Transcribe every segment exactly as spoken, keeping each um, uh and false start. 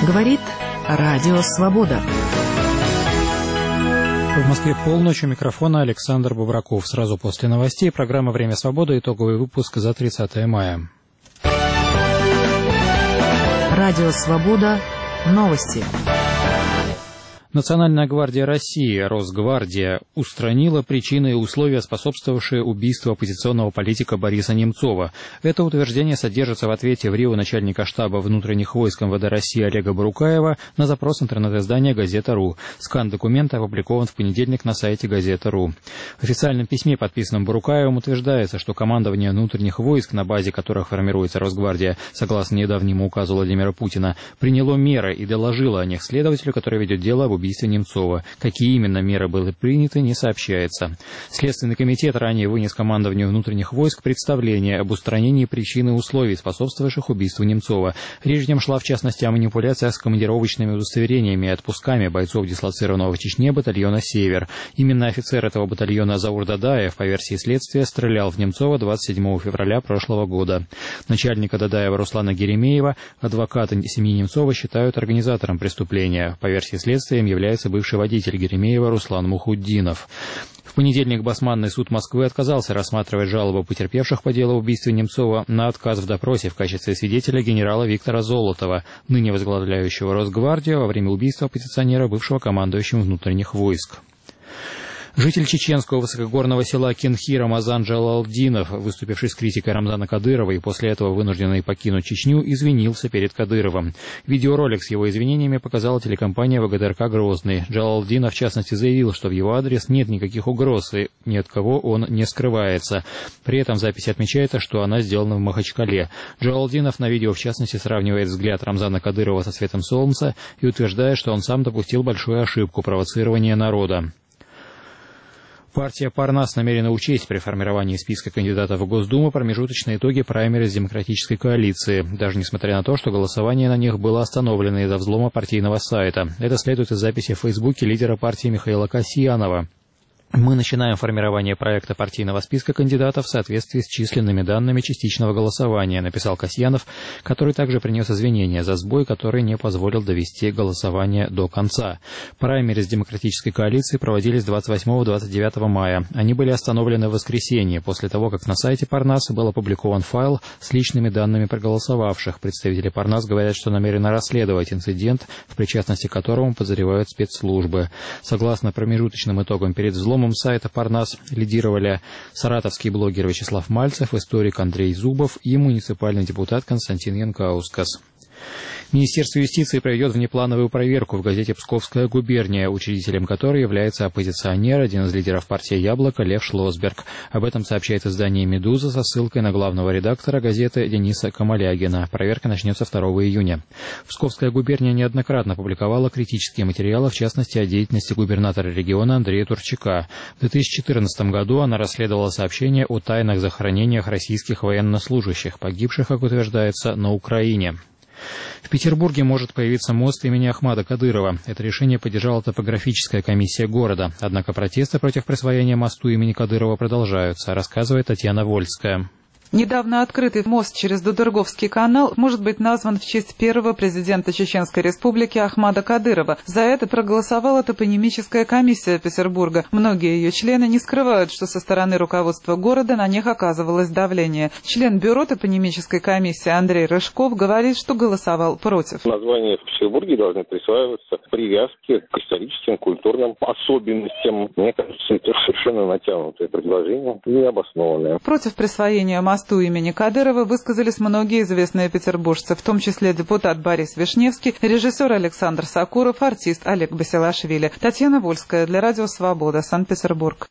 Говорит Радио Свобода. В Москве полночь, у микрофона Александр Бубраков. Сразу после новостей программа «Время свободы», итоговый выпуск за тридцатое мая. Радио Свобода. Новости. Национальная гвардия России, Росгвардия, устранила причины и условия, способствовавшие убийству оппозиционного политика Бориса Немцова. Это утверждение содержится в ответе в Рио начальника штаба внутренних войск эм вэ дэ России Олега Барукаева на запрос интернет-издания «Газета.ру». Скан документа опубликован в понедельник на сайте «Газета.ру». В официальном письме, подписанном Барукаевым, утверждается, что командование внутренних войск, на базе которых формируется Росгвардия, согласно недавнему указу Владимира Путина, приняло меры и доложило о них следователю, который ведет дело об убийстве Немцова. Какие именно меры были приняты, не сообщается. Следственный комитет ранее вынес командованию внутренних войск представление об устранении причин и условий, способствовавших убийству Немцова. Речь в нем шла, в частности, о манипуляциях с командировочными удостоверениями и отпусками бойцов, дислоцированного в Чечне батальона «Север». Именно офицер этого батальона Заур Дадаев, по версии следствия, стрелял в Немцова двадцать седьмого февраля прошлого года. Начальника Дадаева Руслана Геремеева, адвоката семьи Немцова, считают организатором преступления. По версии следствия, им является бывший водитель Геремеева Руслан Мухуддинов. В понедельник Басманный суд Москвы отказался рассматривать жалобу потерпевших по делу убийства Немцова на отказ в допросе в качестве свидетеля генерала Виктора Золотова, ныне возглавляющего Росгвардию, во время убийства оппозиционера, бывшего командующим внутренних войск. Житель чеченского высокогорного села Кенхи Рамазан Джалалдинов, выступивший с критикой Рамзана Кадырова и после этого вынужденный покинуть Чечню, извинился перед Кадыровым. Видеоролик с его извинениями показала телекомпания вэ гэ дэ эр ка «Грозный». Джалалдинов, в частности, заявил, что в его адрес нет никаких угроз и ни от кого он не скрывается. При этом запись отмечает, что она сделана в Махачкале. Джалалдинов на видео, в частности, сравнивает взгляд Рамзана Кадырова со светом солнца и утверждает, что он сам допустил большую ошибку провоцирования народа. Партия «Парнас» намерена учесть при формировании списка кандидатов в Госдуму промежуточные итоги праймериз демократической коалиции, даже несмотря на то, что голосование на них было остановлено из-за взлома партийного сайта. Это следует из записи в Фейсбуке лидера партии Михаила Касьянова. Мы начинаем формирование проекта партийного списка кандидатов в соответствии с численными данными частичного голосования, написал Касьянов, который также принес извинения за сбой, который не позволил довести голосование до конца. Праймериз демократической коалиции проводились двадцать восьмого — двадцать девятого мая. Они были остановлены в воскресенье, после того, как на сайте Парнаса был опубликован файл с личными данными проголосовавших. Представители Парнас говорят, что намерены расследовать инцидент, в причастности к которому подозревают спецслужбы. Согласно промежуточным итогам перед взломом сайта Парнас лидировали саратовский блогер Вячеслав Мальцев, историк Андрей Зубов и муниципальный депутат Константин Янкаускас. Министерство юстиции проведет внеплановую проверку в газете «Псковская губерния», учредителем которой является оппозиционер, один из лидеров партии «Яблоко» Лев Шлосберг. Об этом сообщает издание «Медуза» со ссылкой на главного редактора газеты Дениса Камалягина. Проверка начнется второго июня. Псковская губерния неоднократно публиковала критические материалы, в частности, о деятельности губернатора региона Андрея Турчака. В две тысячи четырнадцатом году она расследовала сообщения о тайных захоронениях российских военнослужащих, погибших, как утверждается, на Украине. В Петербурге может появиться мост имени Ахмада Кадырова. Это решение поддержала топографическая комиссия города. Однако протесты против присвоения мосту имени Кадырова продолжаются, рассказывает Татьяна Вольская. Недавно открытый мост через Дудырговский канал может быть назван в честь первого президента Чеченской Республики Ахмада Кадырова. За это проголосовала топонимическая комиссия Петербурга. Многие ее члены не скрывают, что со стороны руководства города на них оказывалось давление. Член бюро топонимической комиссии Андрей Рыжков говорит, что голосовал против. Названия в Петербурге должны присваиваться привязки к историческим, культурным особенностям. Мне кажется, это совершенно натянутое предложение, необоснованное. Против присвоения моста имени Кадырова высказались многие известные петербуржцы, в том числе депутат Борис Вишневский, режиссер Александр Сакуров, артист Олег Басилашвили. Татьяна Вольская для Радио Свобода, Санкт-Петербург.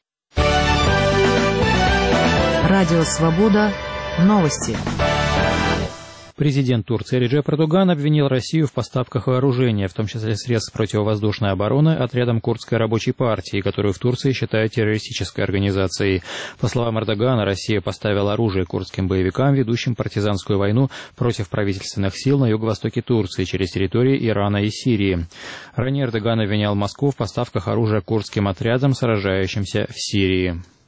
Радио Свобода. Новости. Президент Турции Реджеп Эрдоган обвинил Россию в поставках вооружения, в том числе средств противовоздушной обороны, отрядом Курдской рабочей партии, которую в Турции считают террористической организацией. По словам Эрдогана, Россия поставила оружие курдским боевикам, ведущим партизанскую войну против правительственных сил на юго-востоке Турции через территории Ирана и Сирии. Ранее Эрдоган обвинял Москву в поставках оружия курдским отрядам, сражающимся в Сирии.